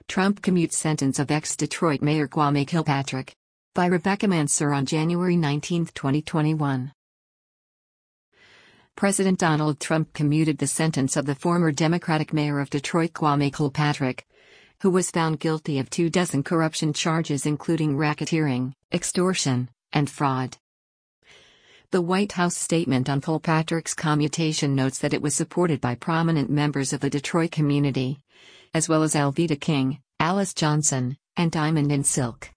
Trump commutes sentence of ex-Detroit Mayor Kwame Kilpatrick. By Rebecca Mansour on January 19, 2021. President Donald Trump commuted the sentence of the former Democratic mayor of Detroit Kwame Kilpatrick, who was found guilty of 24 corruption charges including racketeering, extortion, and fraud. The White House statement on Kilpatrick's commutation notes that it was supported by prominent members of the Detroit community, as well as Alveda King, Alice Johnson, and Diamond and Silk.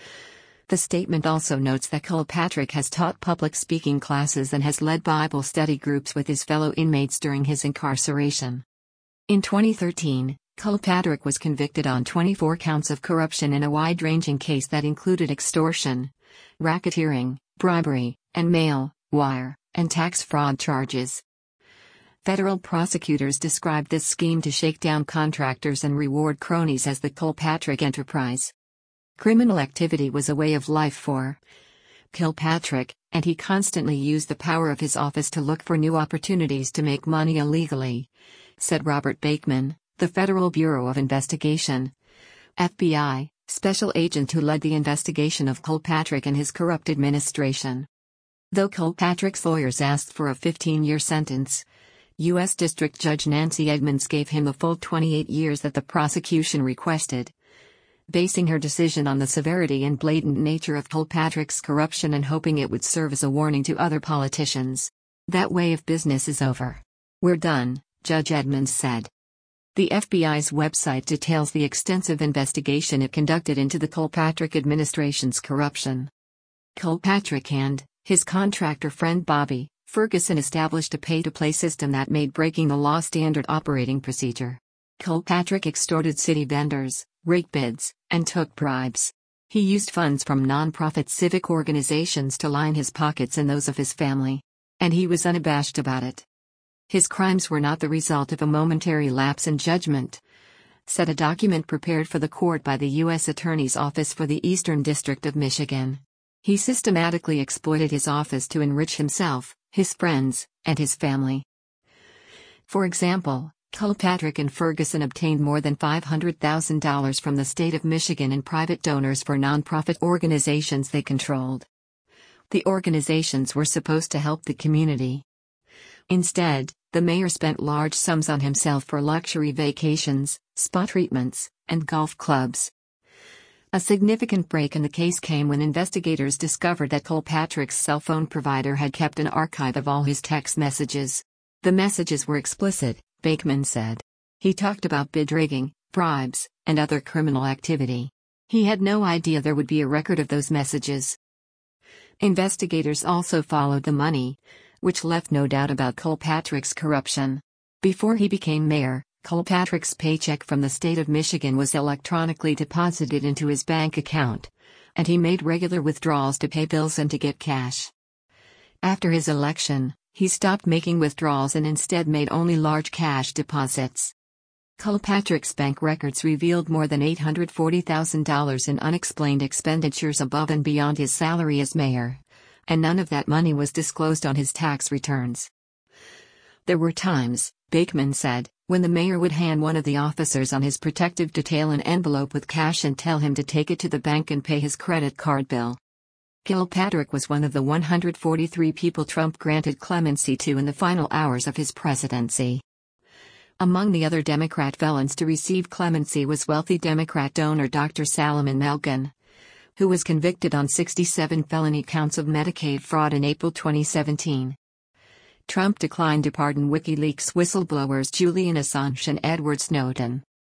The statement also notes that Kilpatrick has taught public speaking classes and has led Bible study groups with his fellow inmates during his incarceration. In 2013, Kilpatrick was convicted on 24 counts of corruption in a wide-ranging case that included extortion, racketeering, bribery, and mail, wire, and tax fraud charges. Federal prosecutors described this scheme to shake down contractors and reward cronies as the Kilpatrick Enterprise. Criminal activity was a way of life for Kilpatrick, and he constantly used the power of his office to look for new opportunities to make money illegally, said Robert Bakeman, the Federal Bureau of Investigation, FBI, special agent who led the investigation of Kilpatrick and his corrupt administration. Though Kilpatrick's lawyers asked for a 15-year sentence, U.S. District Judge Nancy Edmonds gave him the full 28 years that the prosecution requested, basing her decision on the severity and blatant nature of Kilpatrick's corruption and hoping it would serve as a warning to other politicians. That way of business is over. We're done, Judge Edmonds said. The FBI's website details the extensive investigation it conducted into the Kilpatrick administration's corruption. Kilpatrick and his contractor friend Bobby Ferguson established a pay-to-play system that made breaking the law standard operating procedure. Kilpatrick extorted city vendors, raked bids, and took bribes. He used funds from non-profit civic organizations to line his pockets and those of his family. And he was unabashed about it. His crimes were not the result of a momentary lapse in judgment, said a document prepared for the court by the U.S. Attorney's Office for the Eastern District of Michigan. He systematically exploited his office to enrich himself, his friends, and his family. For example, Kilpatrick and Ferguson obtained more than $500,000 from the state of Michigan and private donors for nonprofit organizations they controlled. The organizations were supposed to help the community. Instead, the mayor spent large sums on himself for luxury vacations, spa treatments, and golf clubs. A significant break in the case came when investigators discovered that Kilpatrick's cell phone provider had kept an archive of all his text messages. The messages were explicit, Bakeman said. He talked about bid rigging, bribes, and other criminal activity. He had no idea there would be a record of those messages. Investigators also followed the money, which left no doubt about Kilpatrick's corruption. Before he became mayor, Kilpatrick's paycheck from the state of Michigan was electronically deposited into his bank account, and he made regular withdrawals to pay bills and to get cash. After his election, he stopped making withdrawals and instead made only large cash deposits. Kilpatrick's bank records revealed more than $840,000 in unexplained expenditures above and beyond his salary as mayor, and none of that money was disclosed on his tax returns. There were times, Bakeman said, when the mayor would hand one of the officers on his protective detail an envelope with cash and tell him to take it to the bank and pay his credit card bill. Kilpatrick was one of the 143 people Trump granted clemency to in the final hours of his presidency. Among the other Democrat felons to receive clemency was wealthy Democrat donor Dr. Salomon Melgen, who was convicted on 67 felony counts of Medicaid fraud in April 2017. Trump declined to pardon WikiLeaks whistleblowers Julian Assange and Edward Snowden.